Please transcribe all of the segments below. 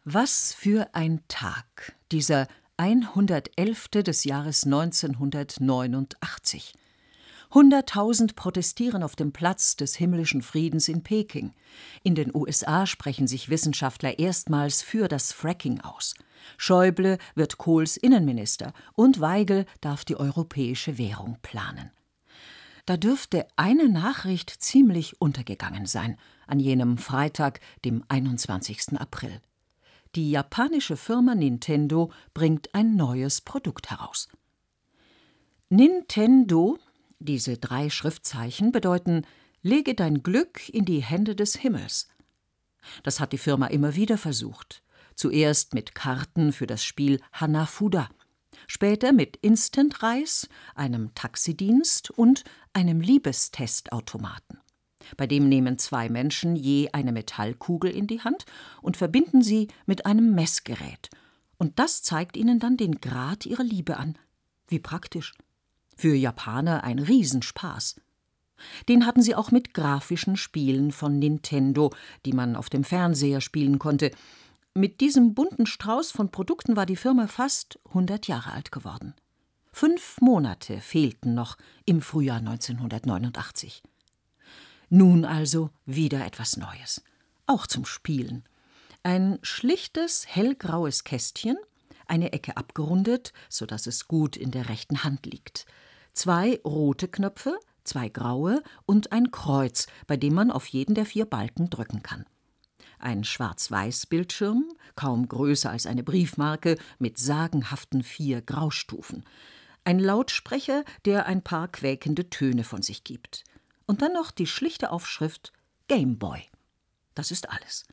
Was für ein Tag, dieser 111. des Jahres 1989. 100.000 protestieren auf dem Platz des himmlischen Friedens in Peking. In den USA sprechen sich Wissenschaftler erstmals für das Fracking aus. Schäuble wird Kohls Innenminister und Waigel darf die europäische Währung planen. Da dürfte eine Nachricht ziemlich untergegangen sein, an jenem Freitag, dem 21. April. Die japanische Firma Nintendo bringt ein neues Produkt heraus. Nintendo, diese 3 Schriftzeichen, bedeuten: Lege dein Glück in die Hände des Himmels. Das hat die Firma immer wieder versucht. Zuerst mit Karten für das Spiel Hanafuda, später mit Instant-Reis, einem Taxidienst und einem Liebestestautomaten. Bei dem nehmen 2 Menschen je eine Metallkugel in die Hand und verbinden sie mit einem Messgerät. Und das zeigt ihnen dann den Grad ihrer Liebe an. Wie praktisch. Für Japaner ein Riesenspaß. Den hatten sie auch mit grafischen Spielen von Nintendo, die man auf dem Fernseher spielen konnte. Mit diesem bunten Strauß von Produkten war die Firma fast 100 Jahre alt geworden. 5 Monate fehlten noch im Frühjahr 1989. Nun also wieder etwas Neues, auch zum Spielen. Ein schlichtes, hellgraues Kästchen, eine Ecke abgerundet, sodass es gut in der rechten Hand liegt. 2 rote Knöpfe, 2 graue und ein Kreuz, bei dem man auf jeden der 4 Balken drücken kann. Ein Schwarz-Weiß-Bildschirm, kaum größer als eine Briefmarke, mit sagenhaften 4 Graustufen. Ein Lautsprecher, der ein paar quäkende Töne von sich gibt. Und dann noch die schlichte Aufschrift Game Boy. Das ist alles.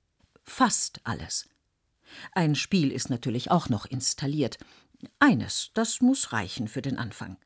Fast alles. Ein Spiel ist natürlich auch noch installiert. Eines, das muss reichen für den Anfang.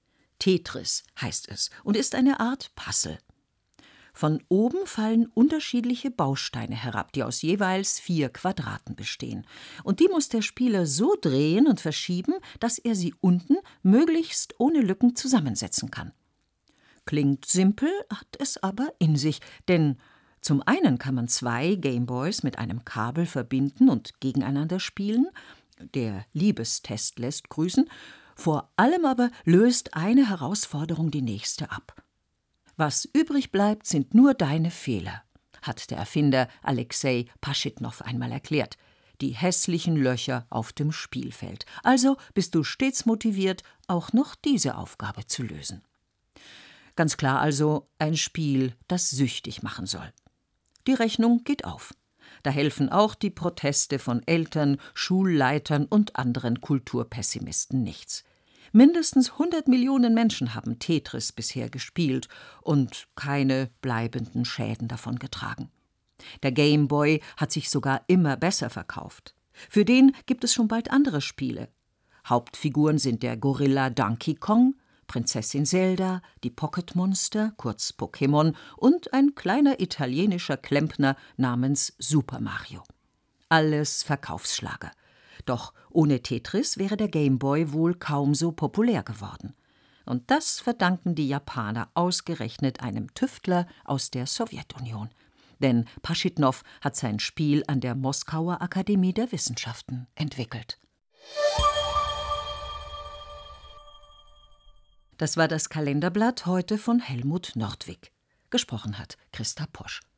Tetris heißt es und ist eine Art Puzzle. Von oben fallen unterschiedliche Bausteine herab, die aus jeweils 4 Quadraten bestehen. Und die muss der Spieler so drehen und verschieben, dass er sie unten möglichst ohne Lücken zusammensetzen kann. Klingt simpel, hat es aber in sich, denn zum einen kann man 2 Gameboys mit einem Kabel verbinden und gegeneinander spielen. Der Liebestest lässt grüßen. Vor allem aber löst eine Herausforderung die nächste ab. Was übrig bleibt, sind nur deine Fehler, hat der Erfinder Alexei Paschitnow einmal erklärt. Die hässlichen Löcher auf dem Spielfeld. Also bist du stets motiviert, auch noch diese Aufgabe zu lösen. Ganz klar also ein Spiel, das süchtig machen soll. Die Rechnung geht auf. Da helfen auch die Proteste von Eltern, Schulleitern und anderen Kulturpessimisten nichts. Mindestens 100 Millionen Menschen haben Tetris bisher gespielt und keine bleibenden Schäden davon getragen. Der Game Boy hat sich sogar immer besser verkauft. Für den gibt es schon bald andere Spiele. Hauptfiguren sind der Gorilla Donkey Kong, Prinzessin Zelda, die Pocket-Monster, kurz Pokémon, und ein kleiner italienischer Klempner namens Super Mario. Alles Verkaufsschlager. Doch ohne Tetris wäre der Game Boy wohl kaum so populär geworden. Und das verdanken die Japaner ausgerechnet einem Tüftler aus der Sowjetunion. Denn Paschitnow hat sein Spiel an der Moskauer Akademie der Wissenschaften entwickelt. Das war das Kalenderblatt heute von Helmut Nordwig. Gesprochen hat Christa Posch.